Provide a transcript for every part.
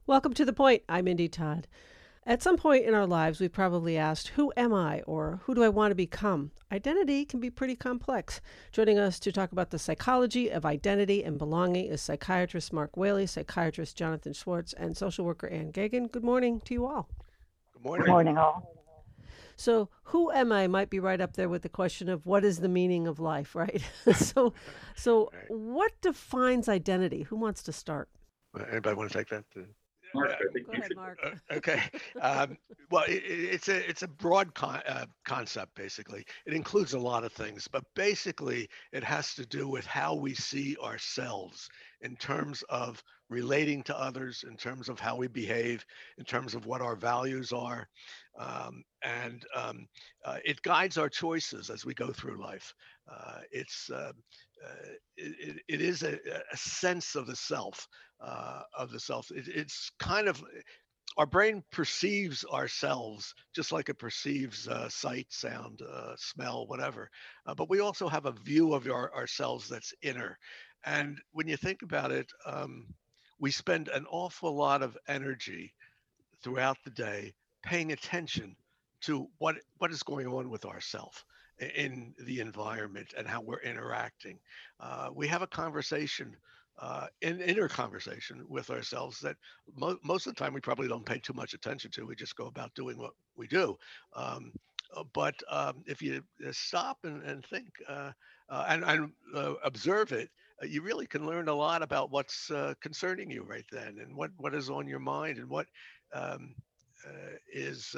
Welcome to The Point. I'm Indy Todd. At some point in our lives, we've probably asked, who am I or who do I want to become? Identity can be pretty complex. Joining us to talk about the psychology of identity and belonging is psychiatrist Mark Whaley, psychiatrist Jonathan Schwartz, and social worker Ann Gagan. Good morning to you all. Good Good morning. morning, all. So, who am I might be right up there with the question of what is the meaning of life, right? so, so Right. what defines identity? Who wants to start? Anybody want to take that? Mark, I think Go you ahead, should. Mark. Okay. Um, well, it's a broad concept. Basically, it includes a lot of things, but basically, it has to do with how we see ourselves in terms of relating to others, in terms of how we behave, in terms of what our values are, and it guides our choices as we go through life. It's it is a sense of the self, it's kind of our brain perceives ourselves just like it perceives sight, sound, smell, whatever. But we also have a view of ourselves that's inner. And when you think about it, we spend an awful lot of energy throughout the day paying attention to what is going on with ourself in the environment and how we're interacting. We have a conversation, an inner conversation with ourselves that most of the time we probably don't pay too much attention to. We just go about doing what we do. Um, but if you stop and think and observe it, you really can learn a lot about what's concerning you right then, and what is on your mind, and what um, is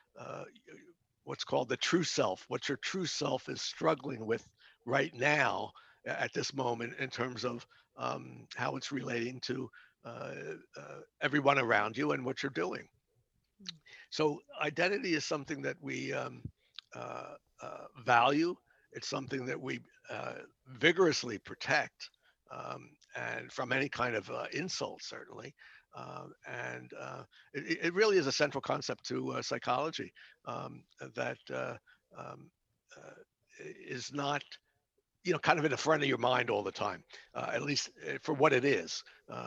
what's called the true self, what your true self is struggling with right now at this moment in terms of how it's relating to uh, everyone around you and what you're doing. So identity is something that we value. It's something that we vigorously protect, and from any kind of insult, certainly. And it really is a central concept to psychology, that um, uh, is not, kind of in the front of your mind all the time, at least for what it is.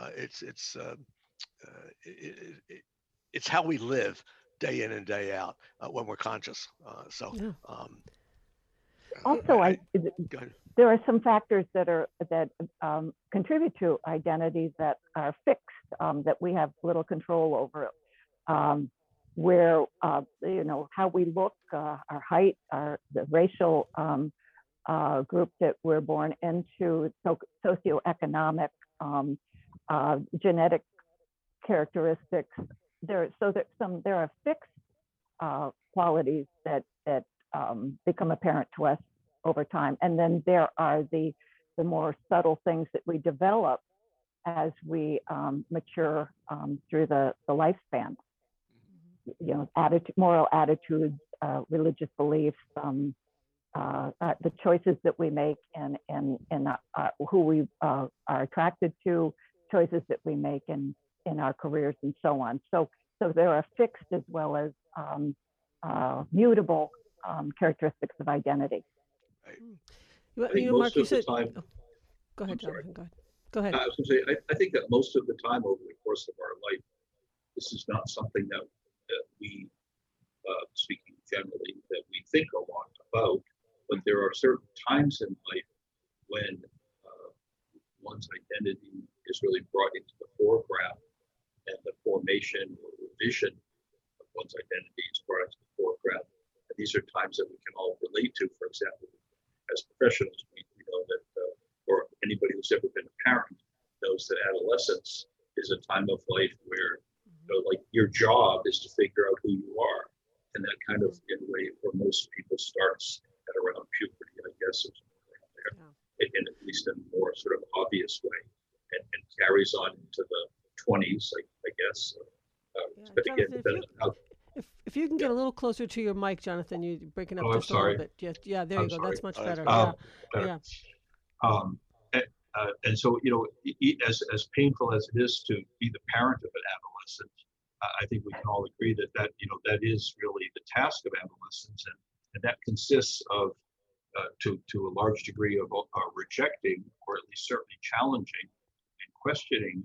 It, it's how we live day in and day out when we're conscious. So, Yeah. um, Also, I go ahead. there are some factors that contribute to identity that are fixed, that we have little control over. Um, where how we look, our height, the racial group that we're born into, socioeconomic, genetic characteristics. There are fixed qualities that become apparent to us over time, and then there are the more subtle things that we develop as we mature through the lifespan. Moral attitudes, religious beliefs, the choices that we make, and who we are attracted to, choices that we make in our careers, and so on. So there are fixed as well as mutable characteristics of identity. Right. You, I think Mark, most you of the said, time, oh, go ahead, I'm sorry. Jonathan. Go ahead. Go ahead. I was going to say, I think that most of the time over the course of our life, this is not something that we, speaking generally, that we think a lot about. But there are certain times in life when one's identity is really brought into the foreground, and the formation or revision of one's identity is brought into the foreground. And these are times that we can all relate to. For example, as professionals, we know that, or anybody who's ever been a parent knows that adolescence is a time of life where, like, your job is to figure out who you are. And that kind of, in a way, for most people, starts at around puberty, I guess, or something around there, in at least in a more sort of obvious way, and carries on into the 20s, I guess. Yeah, But again, Jonathan, depending on how, if you can yeah. get a little closer to your mic, Jonathan, you're breaking up Oh, I'm just a little sorry. bit. Yeah, yeah, there you I'm go. sorry. That's much Oh, that's better. better. Yeah, Better. yeah. Um, and, and so, as painful as it is to be the parent of an adolescent, I think we can all agree that is really the task of adolescence, and that consists of, to a large degree, of rejecting, or at least certainly challenging and questioning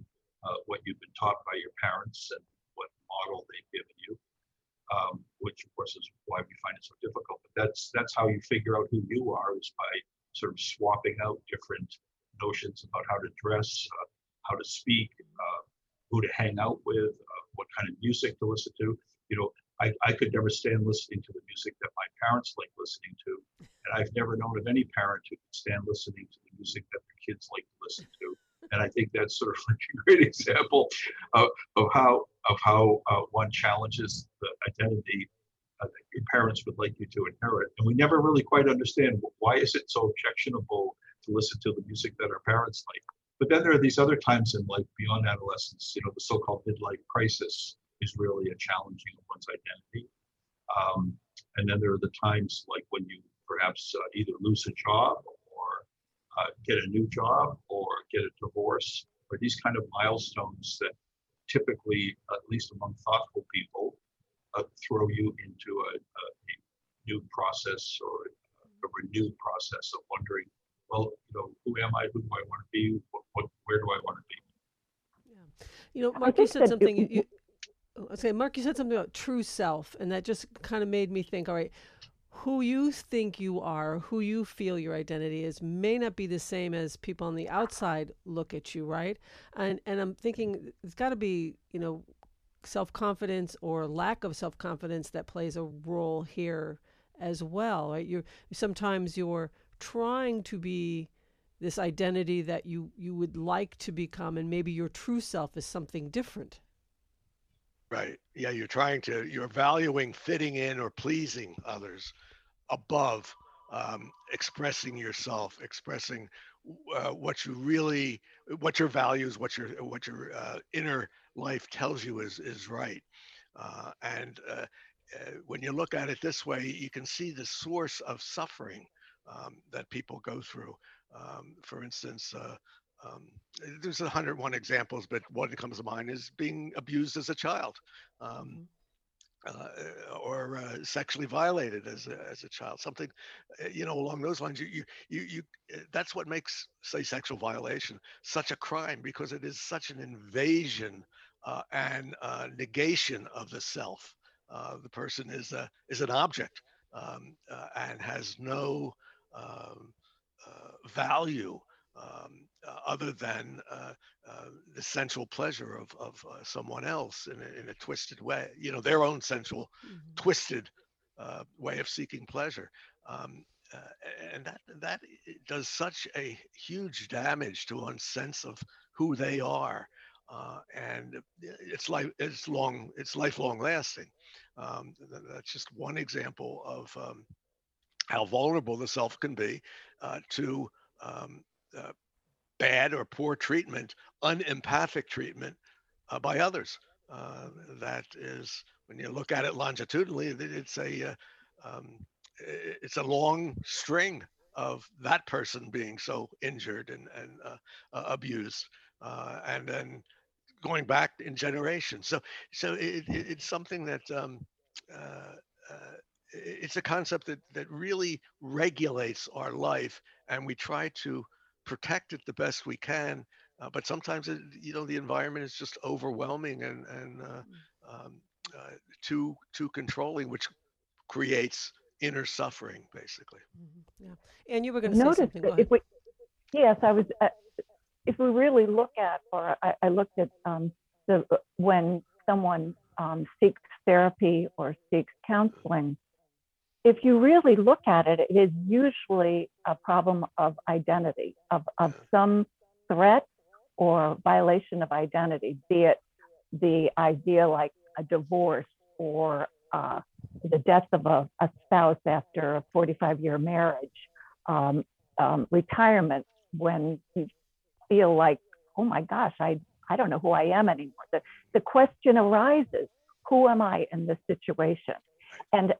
what you've been taught by your parents and what model they've given you, which of course is why we find it so difficult. But that's how you figure out who you are, is by sort of swapping out different notions about how to dress, how to speak, who to hang out with, what kind of music to listen to. You know, I could never stand listening to the music that my parents like listening to. And I've never known of any parent who could stand listening to the music that their kids like to listen to. And I think that's sort of like a great example of how one challenges the identity that your parents would like you to inherit. And we never really quite understand, why is it so objectionable to listen to the music that our parents like. But then there are these other times in life beyond adolescence, you know, the so-called midlife crisis is really a challenging of one's identity. And then there are the times like when you perhaps either lose a job or get a new job or get a divorce, or these kind of milestones that typically, at least among thoughtful people, throw you into a new process or a renewed process of wondering, well, you know, who am I? Who do I want to be? Where do I want to be? Yeah. You know, Mark, you said something. Mark, you said something about true self, and that just kind of made me think. All right, who you think you are, who you feel your identity is, may not be the same as people on the outside look at you, right? And I'm thinking it's got to be, you know, self-confidence or lack of self-confidence that plays a role here as well, right? Sometimes you're trying to be this identity that you would like to become, and maybe your true self is something different. Right. Yeah, you're valuing fitting in or pleasing others above expressing yourself, expressing what your values, what your inner life tells you is right. And when you look at it this way, you can see the source of suffering that people go through. For instance, um, there's 101 examples, but one that comes to mind is being abused as a child. Um, or sexually violated as a child, something, along those lines. That's what makes, say, sexual violation such a crime, because it is such an invasion and negation of the self. The person is an object, and has no um, value, other than the sensual pleasure of someone else in a twisted way, their own sensual, twisted way of seeking pleasure. Um, uh, and that does such a huge damage to one's sense of who they are. And it's lifelong lasting. That's just one example of how vulnerable the self can be to um, uh, bad or poor treatment, unempathic treatment by others. That is, when you look at it longitudinally, um, it's a long string of that person being so injured and abused, and then going back in generations. So it's something that uh, uh, it's a concept that really regulates our life, and we try to protect it the best we can. But sometimes, the environment is just overwhelming and um, too controlling, which creates inner suffering, basically. Yeah. And you were going to say something. Go ahead. Yes, I was. If we really look at, or I looked at when someone seeks therapy or seeks counseling, if you really look at it, it is usually a problem of identity, of some threat or violation of identity, be it the idea like a divorce or the death of a spouse after a 45-year marriage, retirement, when you feel like, oh my gosh, I don't know who I am anymore. The question arises, who am I in this situation? And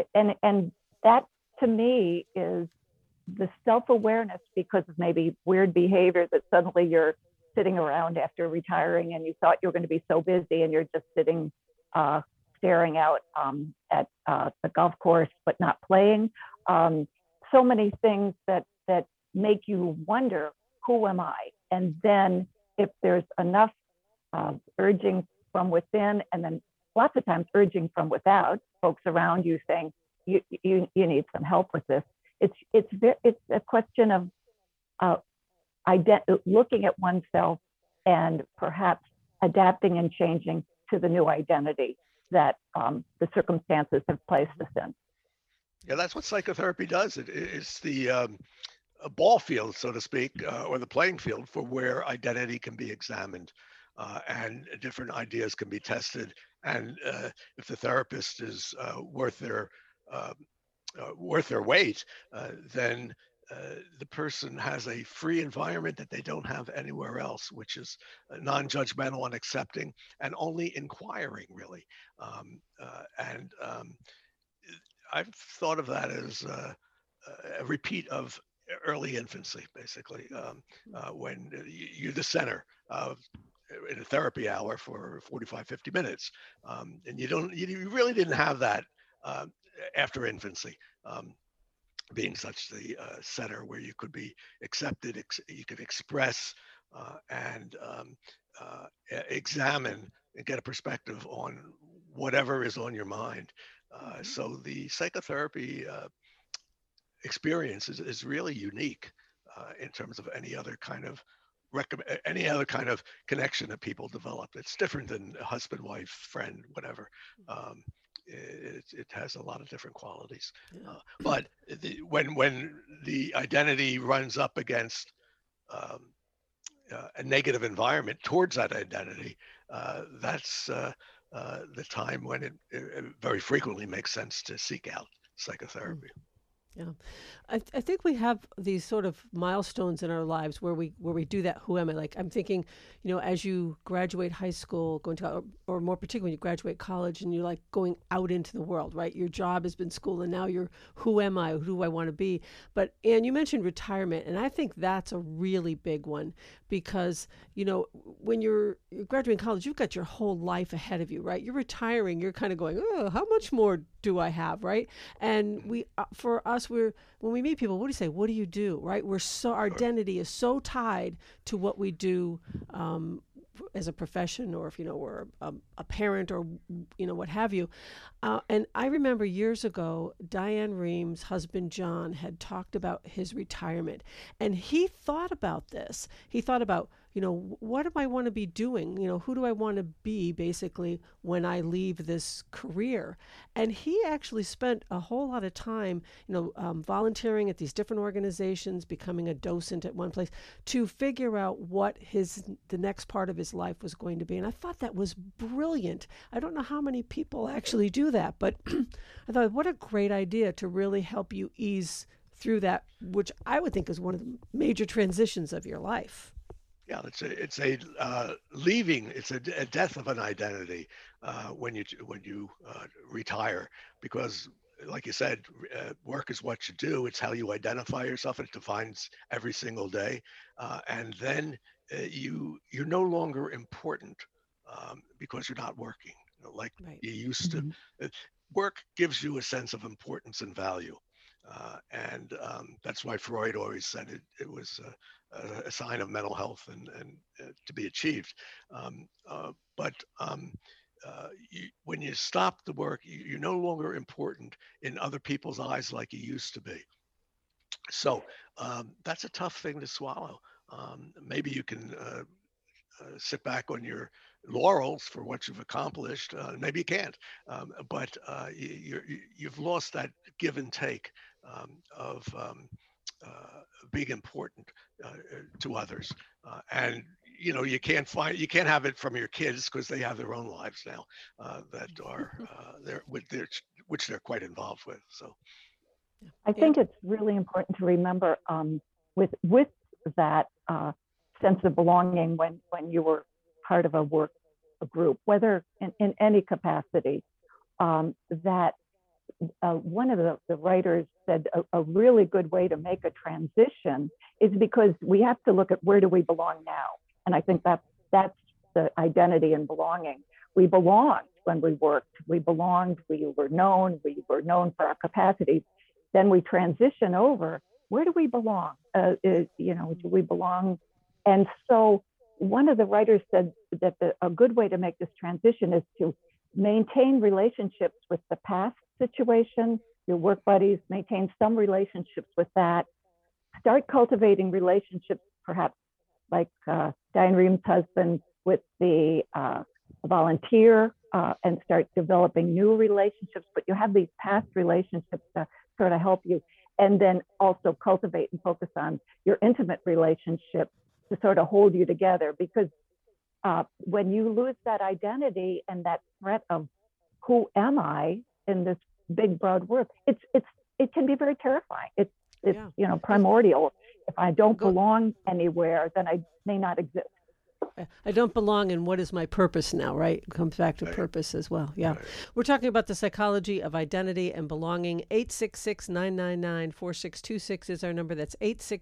that, to me, is the self-awareness, because of maybe weird behavior that suddenly you're sitting around after retiring and you thought you were going to be so busy and you're just sitting staring out at the golf course but not playing. So many things that make you wonder, who am I? And then if there's enough urging from within, and then lots of times urging from without, folks around you saying, you need some help with this. It's a question of looking at oneself and perhaps adapting and changing to the new identity that the circumstances have placed us in. Yeah, that's what psychotherapy does. It's the a ball field, so to speak, or the playing field for where identity can be examined and different ideas can be tested. And if the therapist is worth their weight, then the person has a free environment that they don't have anywhere else, which is non-judgmental and accepting and only inquiring, really. I've thought of that as a repeat of early infancy, basically, when you're the center in a therapy hour for 45, 50 minutes. And you really didn't have that after infancy. Being such the center where you could be accepted, you could express and examine and get a perspective on whatever is on your mind. So the psychotherapy experience is really unique in terms of any other kind of connection that people develop. It's different than a husband, wife, friend, whatever. It has a lot of different qualities. Yeah. But when the identity runs up against a negative environment towards that identity, that's the time when it very frequently makes sense to seek out psychotherapy. Yeah, I think we have these sort of milestones in our lives where we do that. Who am I? Like, I'm thinking, as you graduate high school, going to, or more particularly, when you graduate college, and you're like going out into the world, right? Your job has been school, and now you're, who am I? Who do I want to be? But Anne, you mentioned retirement, and I think that's a really big one because when you're graduating college, you've got your whole life ahead of you, right? You're retiring, you're kind of going, oh, how much more do I have, right? And for us, when we meet people, what do you say? What do you do, right? Our identity is so tied to what we do as a profession, or if we're a parent, or what have you. And I remember years ago, Diane Ream's husband John had talked about his retirement, and he thought about this. He thought about, what do I want to be doing? Who do I want to be basically when I leave this career? And he actually spent a whole lot of time, volunteering at these different organizations, becoming a docent at one place to figure out what the next part of his life was going to be. And I thought that was brilliant. I don't know how many people actually do that, but I thought, what a great idea to really help you ease through that, which I would think is one of the major transitions of your life. Yeah, it's a leaving. It's a death of an identity when you retire, because, like you said, work is what you do. It's how you identify yourself. It defines every single day, and then you're no longer important because you're not working like you used to. Work gives you a sense of importance and value, and that's why Freud always said it was a sign of mental health and to be achieved. When you stop the work, you're no longer important in other people's eyes like you used to be. So that's a tough thing to swallow. Maybe you can sit back on your laurels for what you've accomplished. Maybe you can't, but you've lost that give and take of being important to others, and you can't have it from your kids because they have their own lives now that are there which they're quite involved with. So I think it's really important to remember with that sense of belonging when you were part of a group, whether in any capacity, that one of the writers said a really good way to make a transition is because we have to look at where do we belong now. And I think that's the identity and belonging. We belonged when we worked. We belonged. We were known. We were known for our capacities. Then we transition over. Where do we belong? Do we belong? And so one of the writers said that a good way to make this transition is to maintain relationships with the past situation, your work buddies, maintain some relationships with that. Start cultivating relationships, perhaps like Diane Reham's husband with the volunteer, and start developing new relationships. But you have these past relationships to sort of help you. And then also cultivate and focus on your intimate relationship to sort of hold you together. Because when you lose that identity and that threat of who am I in this big broad world, it can be very terrifying. It's primordial. If I don't belong anywhere, then I may not exist. I don't belong, and what is my purpose now, right? It comes back to purpose as well. Yeah. Right. We're talking about the psychology of identity and belonging. 866-999-4626 is our number. That's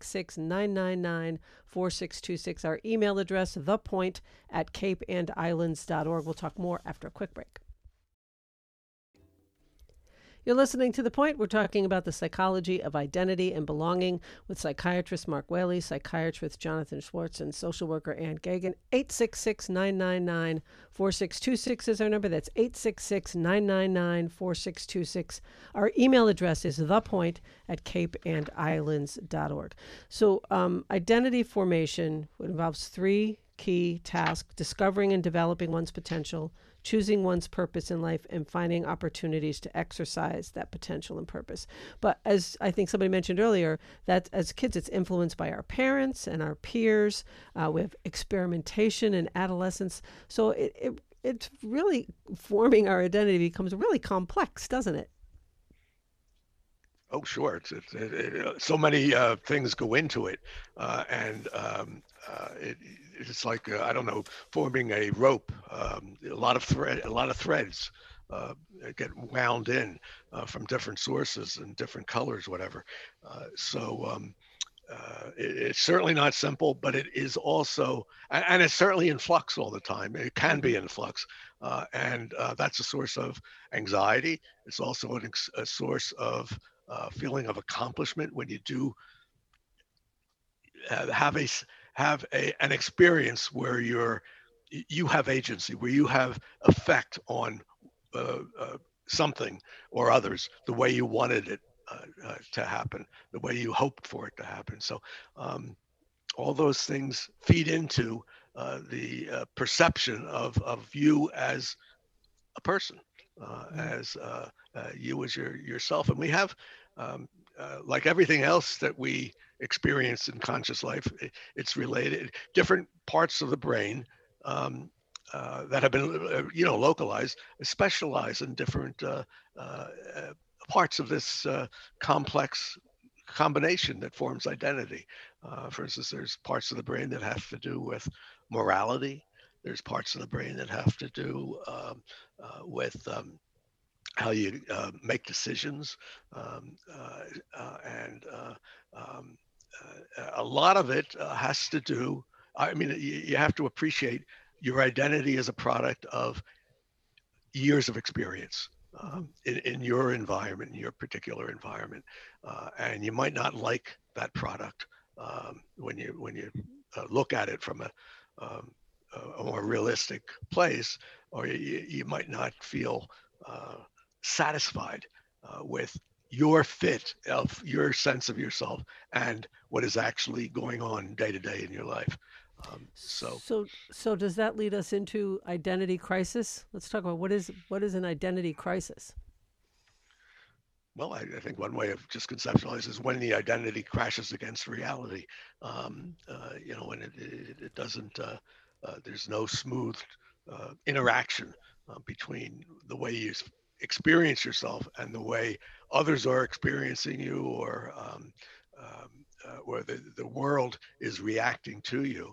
866-999-4626. Our email address, thepoint@capeandislands.org. We'll talk more after a quick break. You're listening to The Point. We're talking about the psychology of identity and belonging with psychiatrist Mark Whaley, psychiatrist Jonathan Schwartz, and social worker Ann Geoghegan. 866-999-4626 is our number. That's 866-999-4626. Our email address is thepoint@capeandislands.org. So identity formation involves three key tasks: discovering and developing one's potential, choosing one's purpose in life, and finding opportunities to exercise that potential and purpose. But as I think somebody mentioned earlier, that as kids, it's influenced by our parents and our peers. We have experimentation in adolescence. So it's really forming our identity becomes really complex, doesn't it? Oh, sure. So many things go into it, and it's like I don't know, forming a rope. A lot of threads get wound in from different sources and different colors, whatever. It's certainly not simple, but it is also, and it's certainly in flux all the time. It can be in flux, and that's a source of anxiety. It's also a source of feeling of accomplishment when you do have an experience where you have agency, where you have effect on something or others the way you wanted it to happen, the way you hoped for it to happen. So all those things feed into the perception of you as a person, as you as yourself. And we have, like everything else that we experience in conscious life, it's related. Different parts of the brain that have been, localized, specialize in different parts of this complex combination that forms identity. For instance, there's parts of the brain that have to do with morality. There's parts of the brain that have to do with how you make decisions, and a lot of it has to do. I mean, you have to appreciate your identity as a product of years of experience in your environment, in your particular environment, and you might not like that product when you look at it from a more realistic place, or you might not feel satisfied with your fit of your sense of yourself and what is actually going on day to day in your life. So does that lead us into identity crisis? Let's talk about what is an identity crisis. Well, I think one way of just conceptualizing is when the identity crashes against reality. When it doesn't, there's no smooth interaction between the way you experience yourself and the way others are experiencing you, or the world is reacting to you.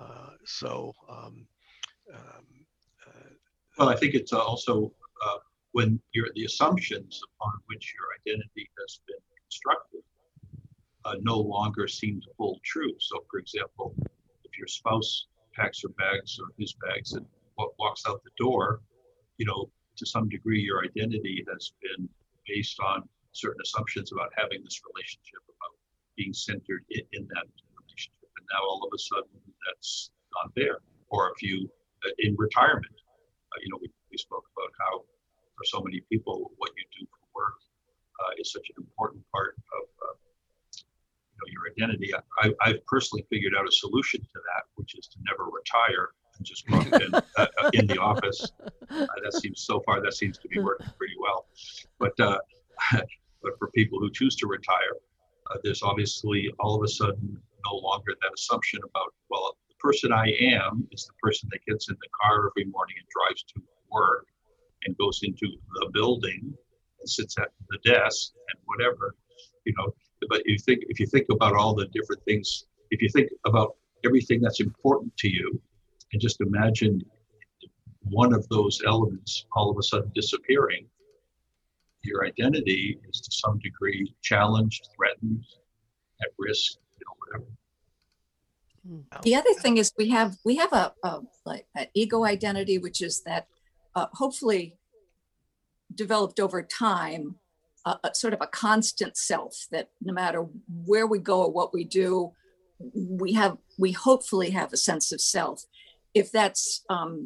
Well, I think it's also when the assumptions upon which your identity has been constructed no longer seem to hold true. So, for example, if your spouse packs her bags or his bags and walks out the door, to some degree, your identity has been based on certain assumptions about having this relationship, about being centered in that relationship. And now all of a sudden that's not there. Or if you, in retirement, we spoke about how for so many people, what you do for work is such an important part of your identity. I've personally figured out a solution to that, which is to never retire and just bunk in the office. That seems to be working pretty well. But for people who choose to retire, there's obviously all of a sudden no longer that assumption about, well, the person I am is the person that gets in the car every morning and drives to work and goes into the building and sits at the desk and whatever, But if you think about all the different things, if you think about everything that's important to you, and just imagine one of those elements all of a sudden disappearing, your identity is to some degree challenged, threatened, at risk, whatever. The other thing is we have an ego identity, which is that hopefully developed over time, a sort of a constant self that no matter where we go or what we do, we hopefully have a sense of self. If that's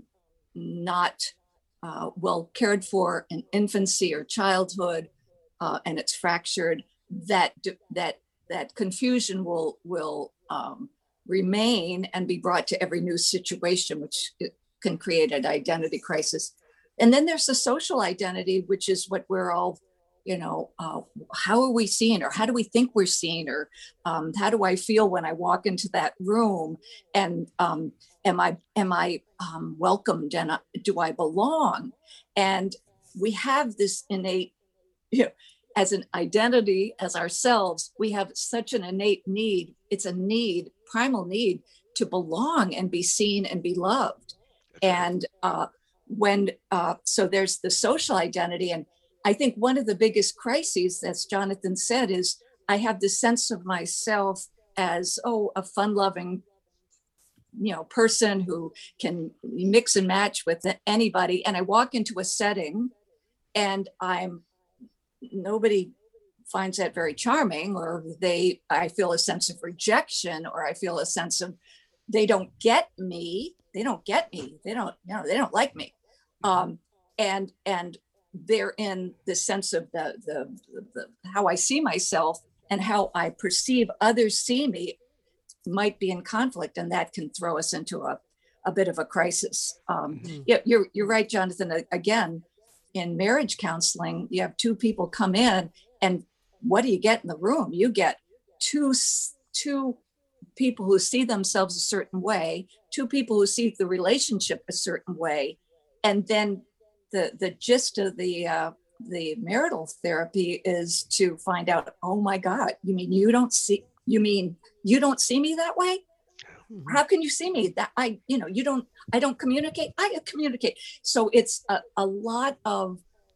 not well cared for in infancy or childhood, and it's fractured, that confusion will remain and be brought to every new situation, which can create an identity crisis. And then there's the social identity, which is what we're all, how are we seen, or how do we think we're seen, or how do I feel when I walk into that room, and am I welcomed, and do I belong? And we have this innate, as an identity, as ourselves, we have such an innate need. It's a need, primal need, to belong and be seen and be loved. And so there's the social identity. And I think one of the biggest crises, as Jonathan said, is I have this sense of myself as, a fun-loving, person who can mix and match with anybody. And I walk into a setting and nobody finds that very charming, or I feel a sense of rejection, or I feel a sense of they don't get me. They don't like me. And they're in the sense of the how I see myself and how I perceive others see me might be in conflict, and that can throw us into a bit of a crisis. Yeah, you're right, Jonathan. Again, in marriage counseling, you have two people come in, and what do you get in the room? You get two people who see themselves a certain way, two people who see the relationship a certain way, and then the gist of the marital therapy is to find out, oh my God, you mean you don't see me that way? How can you see me that I don't communicate? I communicate. So it's a lot of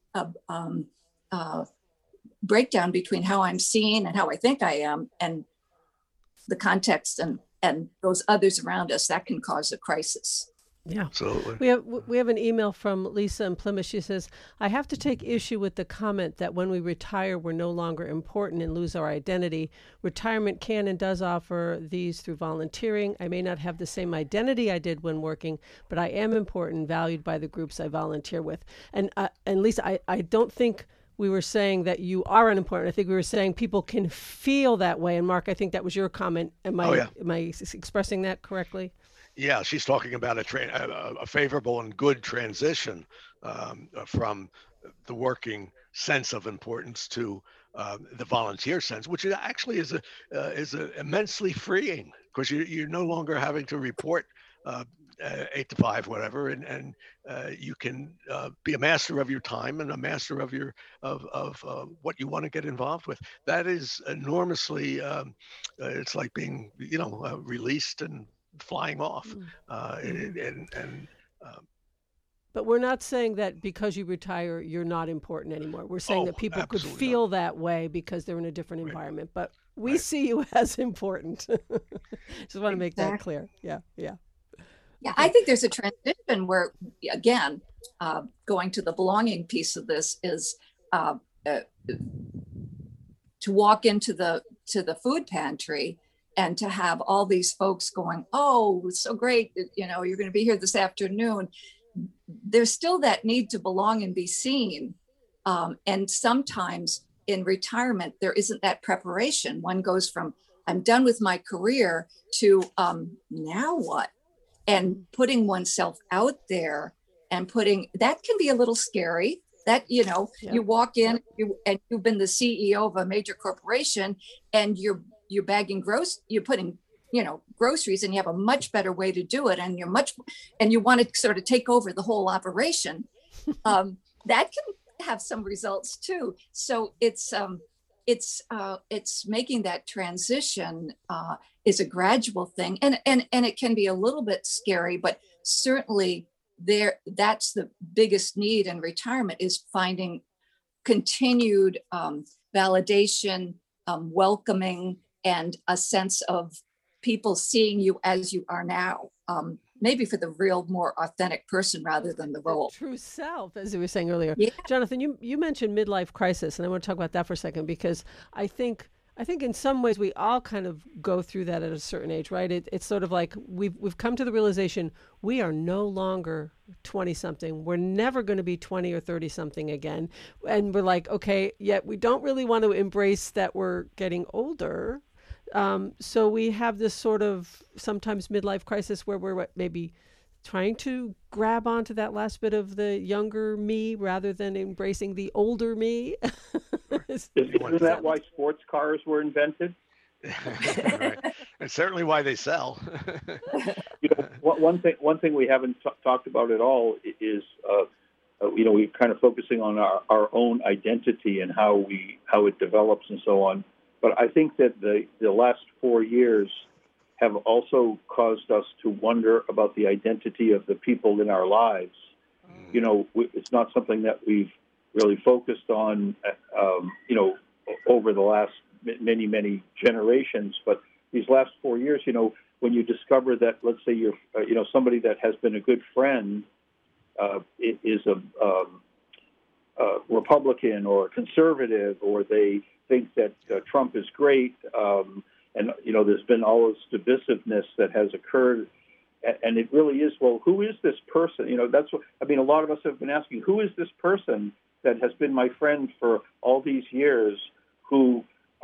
breakdown between how I'm seen and how I think I am, and the context and those others around us. That can cause a crisis. Yeah, absolutely. We have an email from Lisa in Plymouth. She says, I have to take issue with the comment that when we retire, we're no longer important and lose our identity. Retirement can and does offer these through volunteering. I may not have the same identity I did when working, but I am important and valued by the groups I volunteer with. And Lisa, I don't think we were saying that you are unimportant. I think we were saying people can feel that way. And Mark, I think that was your comment. Am I expressing that correctly? Yeah, she's talking about a favorable and good transition from the working sense of importance to the volunteer sense, which actually is immensely freeing, because you're no longer having to report 8 to 5, whatever, and you can be a master of your time and a master of what you want to get involved with. That is enormously. It's like being released and flying off. But we're not saying that because you retire, you're not important anymore. We're saying that people could feel that way because they're in a different environment. But we see you as important. Just want to make that clear. Yeah. Yeah, I think there's a transition where, again, going to the belonging piece of this is to walk into the food pantry and to have all these folks going, oh, it's so great, you're going to be here this afternoon. There's still that need to belong and be seen. And sometimes in retirement, there isn't that preparation. One goes from, I'm done with my career to now what? And putting oneself out there and that can be a little scary. That, you walk in and you've been the CEO of a major corporation and you're bagging you're putting, groceries, and you have a much better way to do it. And and you want to sort of take over the whole operation. That can have some results too. So it's making that transition is a gradual thing, and it can be a little bit scary, but certainly that's the biggest need in retirement, is finding continued validation, welcoming, and a sense of people seeing you as you are now. Maybe for the real, more authentic person rather than the role. True self, as you were saying earlier. Yeah. Jonathan, you mentioned midlife crisis, and I want to talk about that for a second, because I think in some ways we all kind of go through that at a certain age, right? It's sort of like we've come to the realization we are no longer 20-something. We're never going to be 20 or 30-something again. And we're like, okay, yet we don't really want to embrace that we're getting older. So we have this sort of sometimes midlife crisis where we're maybe trying to grab onto that last bit of the younger me rather than embracing the older me. Isn't that why sports cars were invented? Right. And certainly why they sell. One thing we haven't talked about at all is, we're kind of focusing on our own identity and how it develops and so on. But I think that the last 4 years have also caused us to wonder about the identity of the people in our lives. It's not something that we've really focused on, over the last many, many generations. But these last 4 years, when you discover that, let's say you're, somebody that has been a good friend is a Republican or a conservative, or they think that Trump is great, and there's been all this divisiveness that has occurred, and it really is, well, who is this person? That's what a lot of us have been asking. Who is this person that has been my friend for all these years, who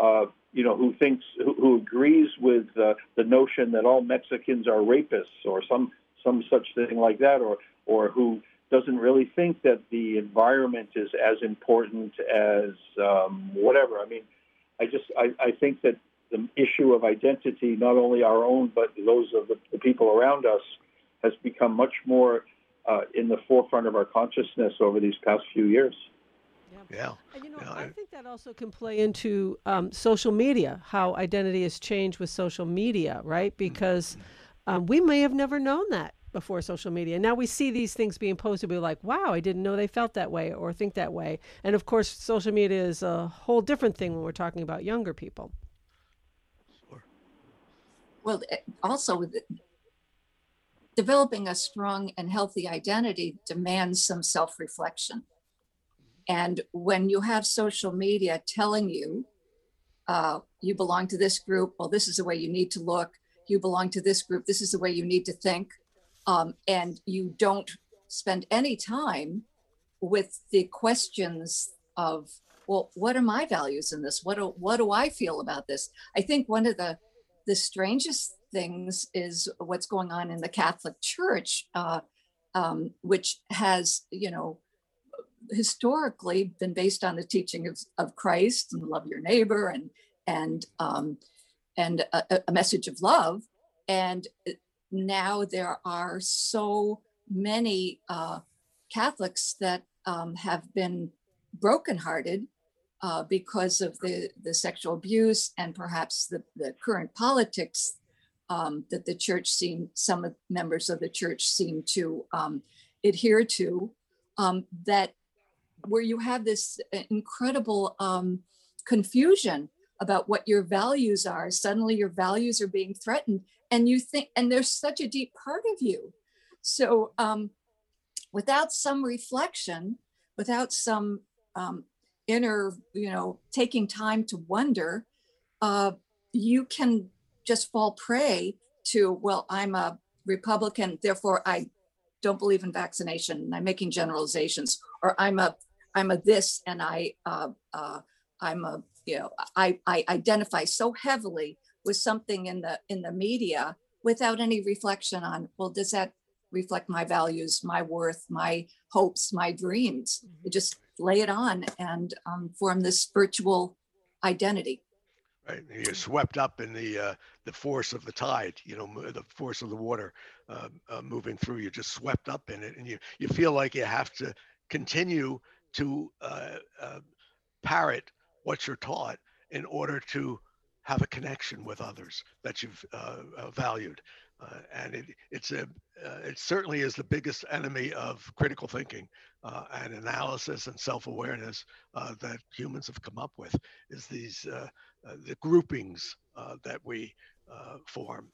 who agrees with the notion that all Mexicans are rapists, or some such thing like that, or who doesn't really think that the environment is as important as whatever. I think that the issue of identity, not only our own, but those of the people around us, has become much more in the forefront of our consciousness over these past few years. Yeah. And I think that also can play into social media, how identity has changed with social media, right? Because we may have never known that before social media. Now we see these things being posted, we're like, wow, I didn't know they felt that way or think that way. And of course, social media is a whole different thing when we're talking about younger people. Sure. Well, also, developing a strong and healthy identity demands some self-reflection. And when you have social media telling you, you belong to this group, well, this is the way you need to look. You belong to this group, this is the way you need to think. And you don't spend any time with the questions of, well, what are my values in this? What do I feel about this? I think one of the strangest things is what's going on in the Catholic Church, which has, historically been based on the teaching of Christ and love your neighbor and a message of love. And now there are so many Catholics that have been brokenhearted because of the sexual abuse and perhaps the current politics that the church some members of the church seem to adhere to, that where you have this incredible confusion about what your values are. Suddenly your values are being threatened, and you think, and there's such a deep part of you. So without some reflection, without some inner, taking time to wonder, you can just fall prey to, well, I'm a Republican, therefore I don't believe in vaccination, and I'm making generalizations, or I'm a this, and I'm a, you know, I identify so heavily with something in the media without any reflection on, well, does that reflect my values, my worth, my hopes, my dreams? You just lay it on and form this virtual identity. Right, you're swept up in the force of the tide, the force of the water moving through. You're just swept up in it, and you feel like you have to continue to parrot what you're taught in order to have a connection with others that you've valued. And it certainly is the biggest enemy of critical thinking and analysis and self-awareness that humans have come up with, is these the groupings that we form.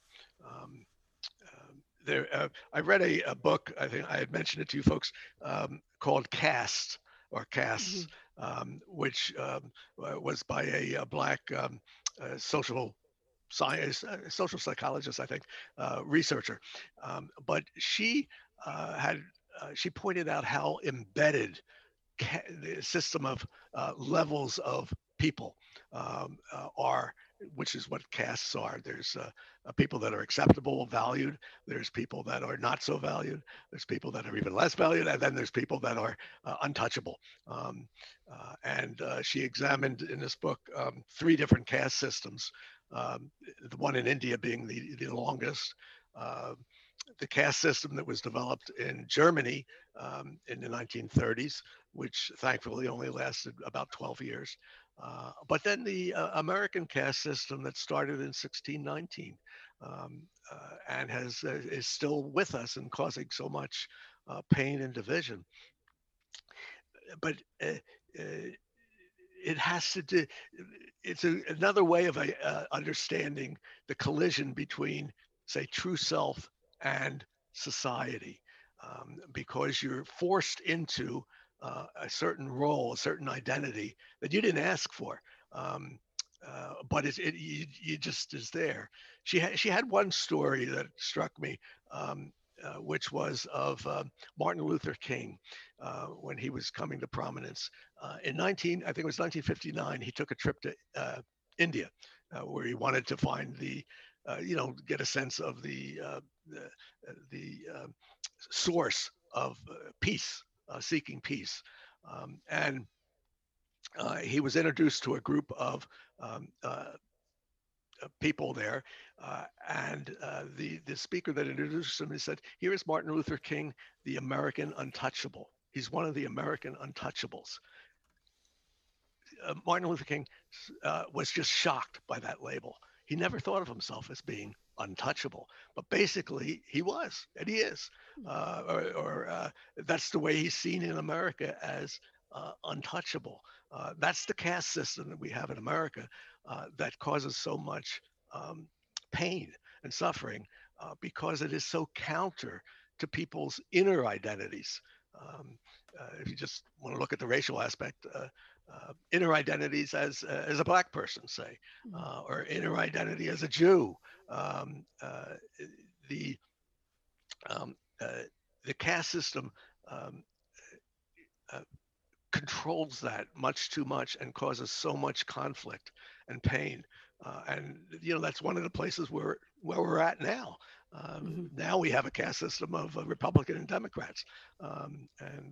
I read a book, I think I had mentioned it to you folks, called Caste, or Castes, which was by a Black social science, social psychologist, I think, researcher. But she she pointed out how embedded the system of levels of people are, which is what castes are. There's people that are acceptable, valued. There's people that are not so valued. There's people that are even less valued, and then there's people that are untouchable. And she examined in this book 3 different caste systems. The one in India being the longest. The caste system that was developed in Germany in the 1930s, which thankfully only lasted about 12 years. But then the American caste system that started in 1619 and is still with us and causing so much pain and division. But it has to do, it's another way of understanding the collision between, say, true self and society, because you're forced into a certain role, a certain identity that you didn't ask for, but you just is there. She had one story that struck me, which was of Martin Luther King when he was coming to prominence. I think it was 1959, he took a trip to India where he wanted to find get a sense of the source of peace, seeking peace. And he was introduced to a group of people there, and the speaker that introduced him, he said, "Here is Martin Luther King, the American untouchable. He's one of the American untouchables." Martin Luther King was just shocked by that label. He never thought of himself as being untouchable, but basically he was, and he is, or that's the way he's seen in America, as untouchable. That's the caste system that we have in America that causes so much pain and suffering because it is so counter to people's inner identities. If you just want to look at the racial aspect, inner identities as a Black person, say, or inner identity as a Jew. The caste system controls that much too much and causes so much conflict and pain. And that's one of the places where we're at now. Now we have a caste system of Republican and Democrats, and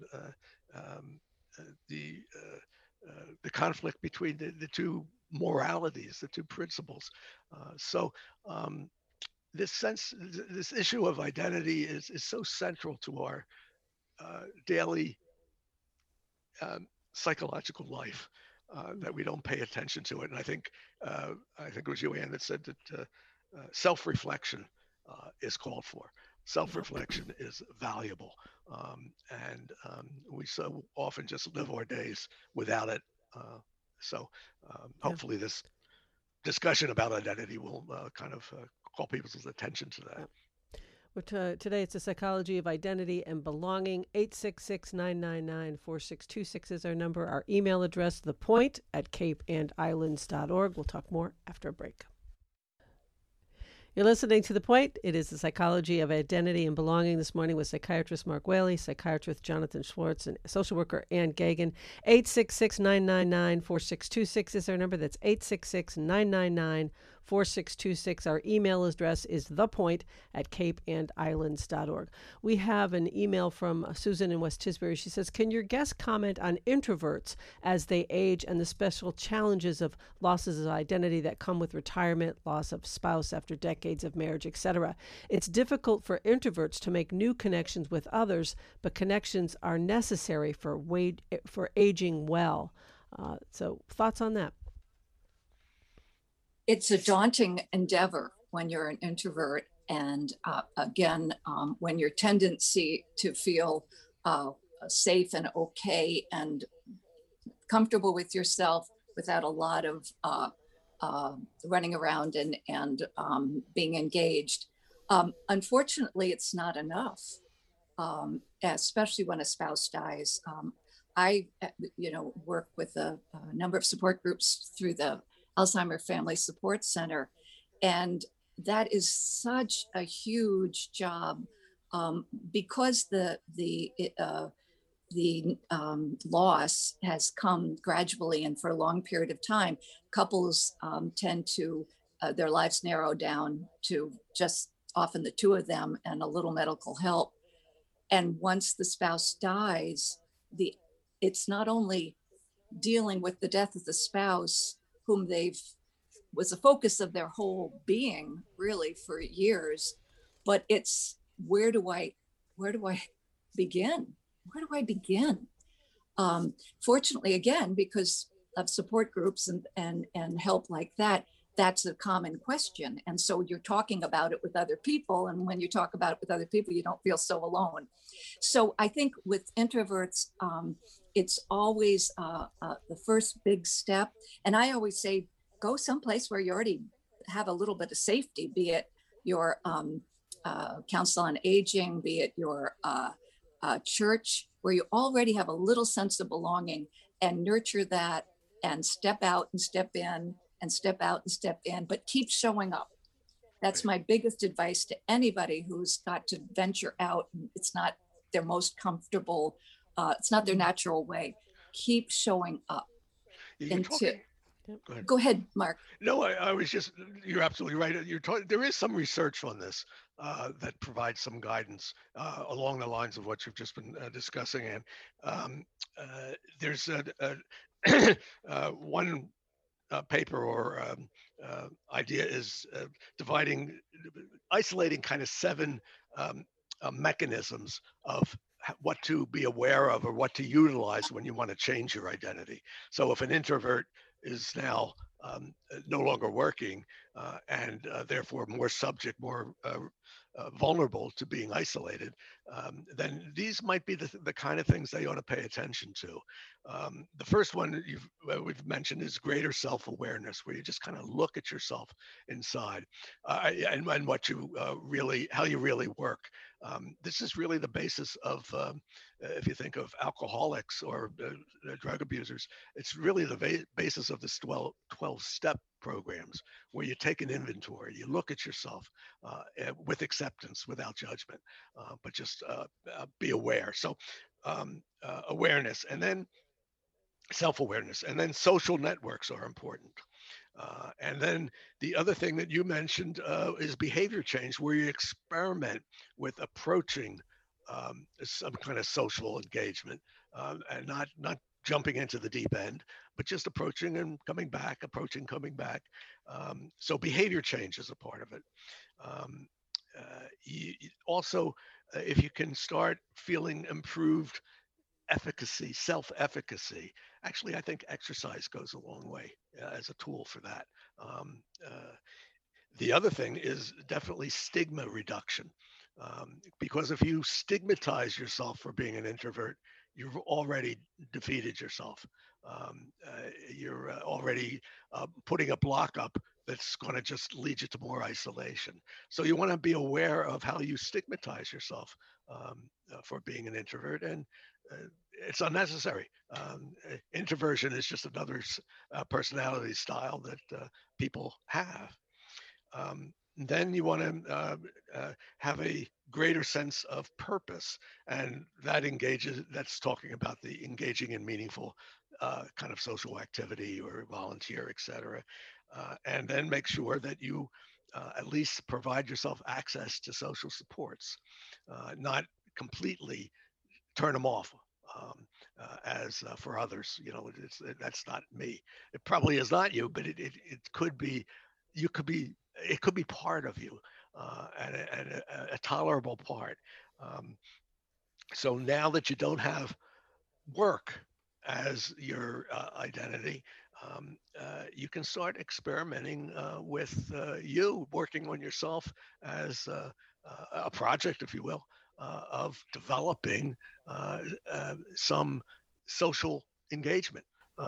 the conflict between the two moralities, the two principles. So this issue of identity is so central to our daily psychological life that we don't pay attention to it. And I think it was you, Ann, that said that self-reflection is called for. Self-reflection is valuable, and we so often just live our days without it. So hopefully this discussion about identity will kind of call people's attention to that. Today it's the psychology of identity and belonging. 866-999-4626 is our number. Our email address, thepoint@capeandislands.org. We'll talk more after a break. You're listening to The Point. It is the psychology of identity and belonging this morning with psychiatrist Mark Whaley, psychiatrist Jonathan Schwartz, and social worker Ann Gagan. 866-999-4626 is our number. That's 866-999-4626. Our email address is thepoint@capeandislands.org. We have an email from Susan in West Tisbury. She says, can your guest comment on introverts as they age and the special challenges of losses of identity that come with retirement, loss of spouse after decades of marriage, etc.? It's difficult for introverts to make new connections with others, but connections are necessary for aging well. So thoughts on that? It's a daunting endeavor when you're an introvert. And again, when your tendency to feel safe and okay and comfortable with yourself without a lot of running around and being engaged. Unfortunately, it's not enough, especially when a spouse dies. I, work with a number of support groups through the Alzheimer Family Support Center, and that is such a huge job because the loss has come gradually and for a long period of time. Couples tend to, their lives narrow down to just often the two of them and a little medical help. And once the spouse dies, it's not only dealing with the death of the spouse, whom was the focus of their whole being really for years, but it's where do I begin? Where do I begin? Fortunately, again, because of support groups and help like that, that's a common question. And so you're talking about it with other people. And when you talk about it with other people, you don't feel so alone. So I think with introverts, it's always the first big step. And I always say, go someplace where you already have a little bit of safety, be it your council on aging, be it your church, where you already have a little sense of belonging, and nurture that and step out and step in and step out and step in, but keep showing up. That's my biggest advice to anybody who's got to venture out. It's not their most comfortable, it's not their natural way. Keep showing up. Go ahead, Mark. No, I was just, you're absolutely right. There is some research on this that provides some guidance along the lines of what you've just been discussing. And there's one paper or idea is isolating kind of 7 mechanisms of what to be aware of or what to utilize when you want to change your identity. So if an introvert is now no longer working and therefore more vulnerable to being isolated, then these might be the kind of things they ought to pay attention to. The first one we've mentioned is greater self-awareness, where you just kind of look at yourself inside and what you how you really work. This is really the basis of, if you think of alcoholics or drug abusers, it's really the basis of this 12-step programs, where you take an inventory, you look at yourself with acceptance, without judgment, but just be aware. So awareness, and then self-awareness, and then social networks are important. And then the other thing that you mentioned is behavior change, where you experiment with approaching some kind of social engagement and not jumping into the deep end, but just approaching and coming back, coming back. So behavior change is a part of it. Also, if you can start feeling improved efficacy, self-efficacy, actually, I think exercise goes a long way as a tool for that. The other thing is definitely stigma reduction, because if you stigmatize yourself for being an introvert, you've already defeated yourself. You're already putting a block up that's going to just lead you to more isolation. So you want to be aware of how you stigmatize yourself for being an introvert, and it's unnecessary. Introversion is just another personality style that people have. then you want to have a greater sense of purpose, and that's talking about the engaging in meaningful kind of social activity or volunteer, etc. And then make sure that you at least provide yourself access to social supports, not completely turn them off. As for others, that's not me. It probably is not you, but it could be. You could be. It could be part of you, and a tolerable part. Um, so now that you don't have work as your identity, you can start experimenting with you working on yourself as a project, if you will, of developing some social engagement.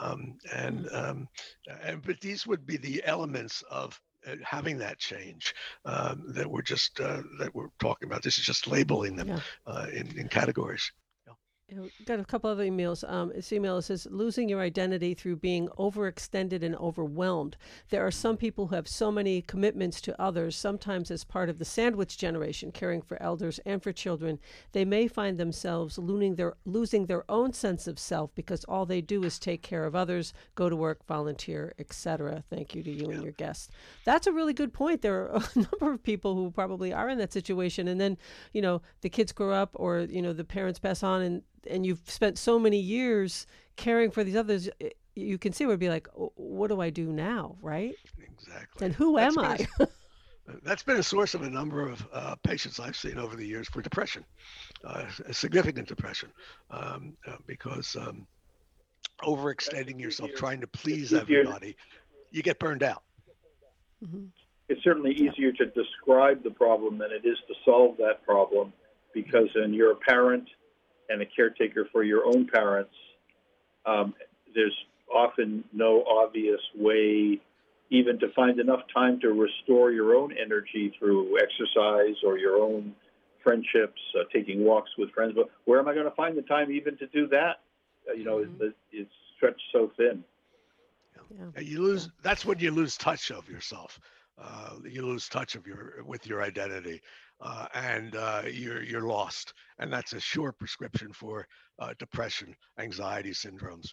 But these would be the elements of having that change that we're talking about. This is just labeling them in categories. Got a couple other emails. This email says, losing your identity through being overextended and overwhelmed. There are some people who have so many commitments to others, sometimes as part of the sandwich generation, caring for elders and for children. They may find themselves losing their own sense of self because all they do is take care of others, go to work, volunteer, etc. Thank you to you and your guests. That's a really good point. There are a number of people who probably are in that situation. And then, the kids grow up or, the parents pass on and you've spent so many years caring for these others, you can see it would be like, what do I do now, right? Exactly. And who am I? That's been a source of a number of patients I've seen over the years for depression, significant depression, because overextending yourself, trying to please everybody, you get burned out. Mm-hmm. It's certainly easier to describe the problem than it is to solve that problem, because when you're a parent and a caretaker for your own parents, there's often no obvious way even to find enough time to restore your own energy through exercise or your own friendships, taking walks with friends. But where am I going to find the time even to do that? It's stretched so thin. Yeah. That's when you lose touch of yourself. You lose touch with your identity, and you're lost. And that's a sure prescription for depression, anxiety syndromes.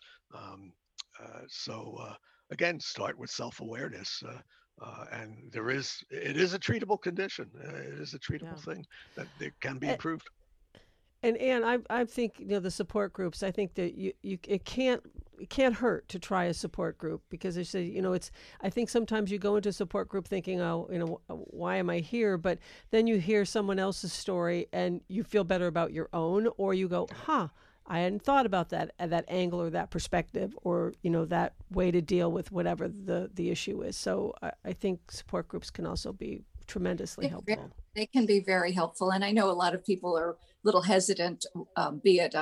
So again, start with self-awareness. And it is a treatable condition. It is a treatable thing that can be improved. And Anne, I think the support groups. I think that it can't hurt to try a support group, because they say it's. I think sometimes you go into a support group thinking, why am I here? But then you hear someone else's story and you feel better about your own, or you go, I hadn't thought about that angle or that perspective, or that way to deal with whatever the issue is. So I think support groups can also be tremendously helpful. They can be very helpful, and I know a lot of people are a little hesitant, be it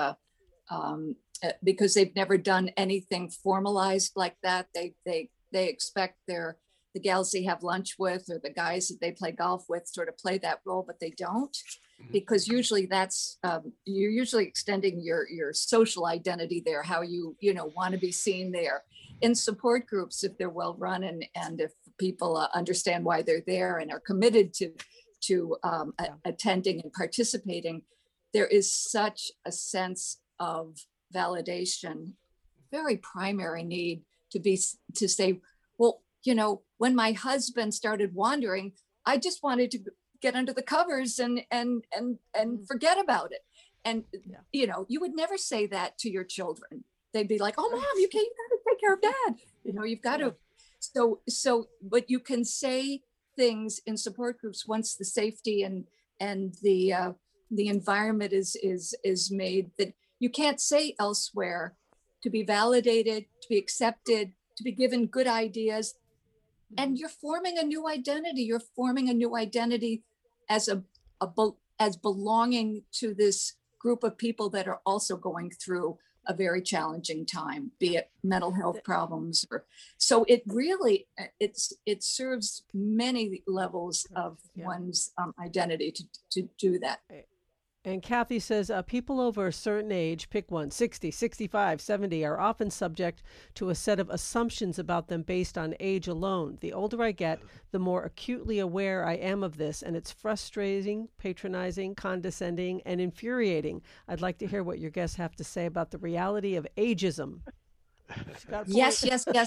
because they've never done anything formalized like that. They expect the gals they have lunch with or the guys that they play golf with sort of play that role, but they don't, because usually that's you're usually extending your social identity there, how you want to be seen there. In support groups, if they're well run and if people understand why they're there and are committed to attending and participating, there is such a sense of validation, very primary need to say, well, when my husband started wandering, I just wanted to get under the covers and forget about it. And you would never say that to your children. They'd be like, "Oh, Mom, you got to take care of Dad. You've got to." So, but you can say things in support groups once the safety and the environment is made, that you can't say elsewhere, to be validated, to be accepted, to be given good ideas. And you're forming a new identity. You're forming a new identity as as belonging to this group of people that are also going through a very challenging time, be it mental health problems. So it really, it serves many levels of one's identity to do that. And Kathy says, people over a certain age, pick one, 60, 65, 70, are often subject to a set of assumptions about them based on age alone. The older I get, the more acutely aware I am of this, and it's frustrating, patronizing, condescending, and infuriating. I'd like to hear what your guests have to say about the reality of ageism. Yes.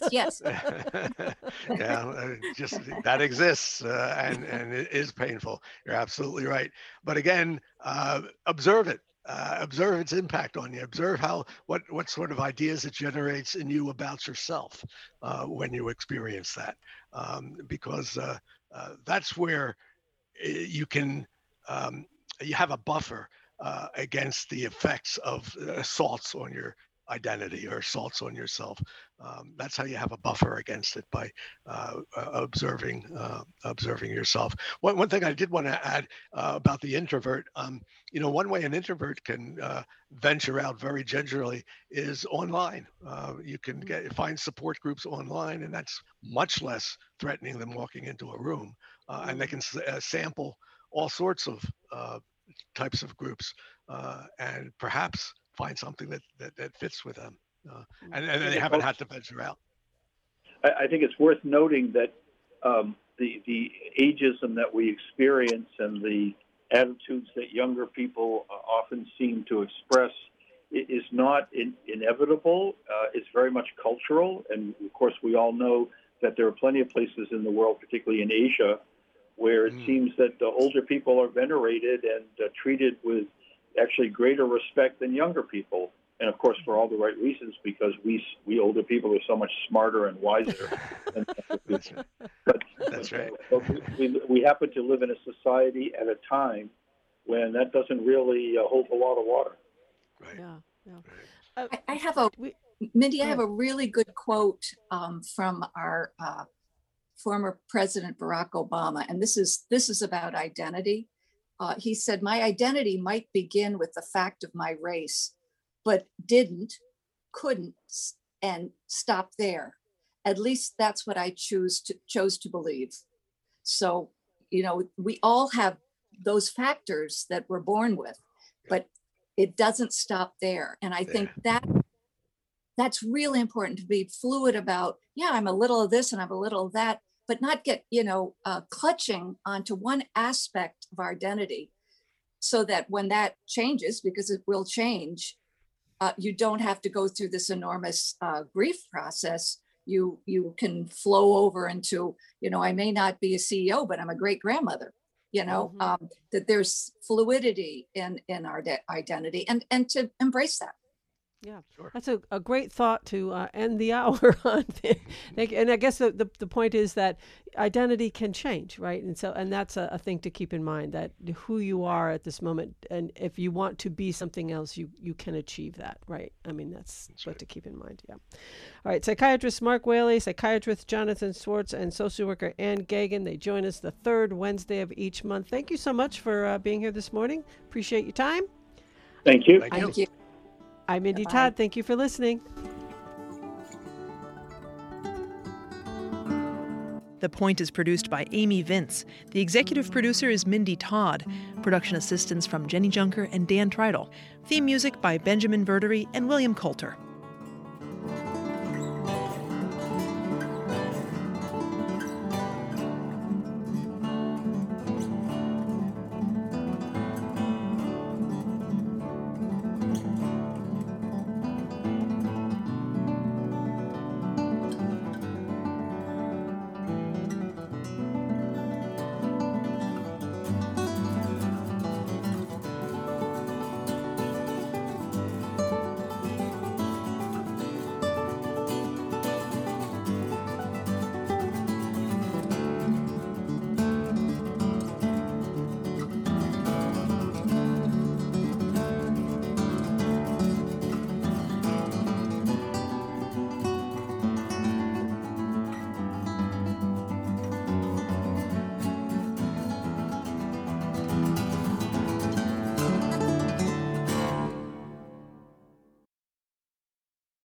Yeah, just that exists, and it is painful. You're absolutely right. But again, observe it. Observe its impact on you. Observe what sort of ideas it generates in you about yourself when you experience that, because that's where you can you have a buffer against the effects of assaults on your identity or assaults on yourself. That's how you have a buffer against it, by observing yourself. One thing I did want to add about the introvert, one way an introvert can venture out very gingerly is online. You can find support groups online, and that's much less threatening than walking into a room. And they can sample all sorts of types of groups, and perhaps find something that fits with them, and they haven't had to venture out. I think it's worth noting that the ageism that we experience and the attitudes that younger people often seem to express is not inevitable. It's very much cultural, and of course we all know that there are plenty of places in the world, particularly in Asia, where it seems that the older people are venerated and treated with actually greater respect than younger people, and of course for all the right reasons, because we older people are so much smarter and wiser. That's right. But we happen to live in a society at a time when that doesn't really hold a lot of water. Right. Yeah. I have Mindy. I have a really good quote from our former President Barack Obama, and this is about identity. He said, "My identity might begin with the fact of my race, but couldn't, and stop there. At least that's what I chose to believe." So, we all have those factors that we're born with, but it doesn't stop there. And I think that's really important, to be fluid about, I'm a little of this and I'm a little of that, but not get, clutching onto one aspect of our identity, so that when that changes, because it will change, you don't have to go through this enormous grief process. You can flow over into, I may not be a CEO, but I'm a great grandmother, that there's fluidity in our identity, and to embrace that. Yeah, sure. That's a great thought to end the hour on. And I guess the point is that identity can change, right? And that's a thing to keep in mind, that who you are at this moment, and if you want to be something else, you can achieve that, right? I mean, that's what right to keep in mind. Yeah. All right, psychiatrist Mark Whaley, psychiatrist Jonathan Swartz, and social worker Ann Geoghegan. They join us the third Wednesday of each month. Thank you so much for being here this morning. Appreciate your time. Thank you. Thank you. I'm Mindy Todd. Thank you for listening. The Point is produced by Amy Vince. The executive producer is Mindy Todd. Production assistance from Jenny Junker and Dan Treidel. Theme music by Benjamin Verdery and William Coulter.